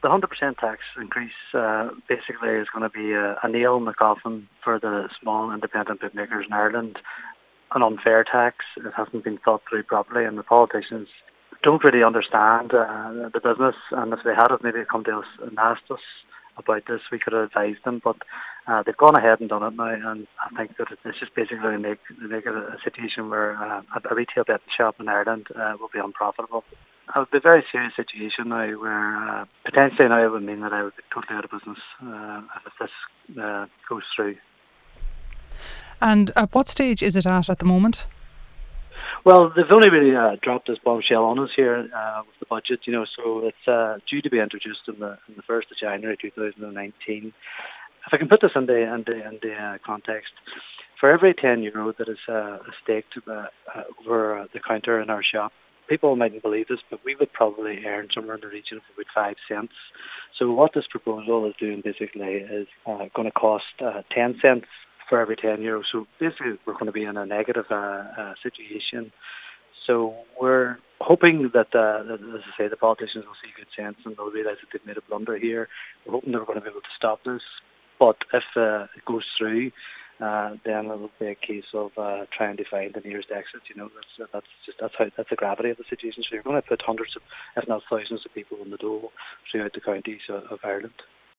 the 100% tax increase basically is going to be a nail in the coffin for the small independent bookmakers in Ireland. An unfair tax. It hasn't been thought through properly, and the politicians don't really understand the business. And if they had have maybe come to us and asked us about this, we could have advised them. But they've gone ahead and done it now, and I think that it's just basically make it a situation where a retail betting shop in Ireland will be unprofitable. It would be a very serious situation now where potentially now it would mean that I would be totally out of business if this goes through. And at what stage is it at the moment? Well, they've only really dropped this bombshell on us here with the budget, so it's due to be introduced in the 1st of January 2019. If I can put this into context, for every €10 that is staked over the counter in our shop, people mightn't believe this, but we would probably earn somewhere in the region of about 5 cents. So what this proposal is doing basically is going to cost 10 cents for every €10. So basically we're going to be in a negative situation. So we're hoping that, as I say, the politicians will see good sense and they'll realise that they've made a blunder here. We're hoping that we're going to be able to stop this. But if it goes through, then it will be a case of trying to find the nearest exit. That's the gravity of the situation. So you're going to put hundreds of, if not thousands of people in the door throughout the counties of Ireland.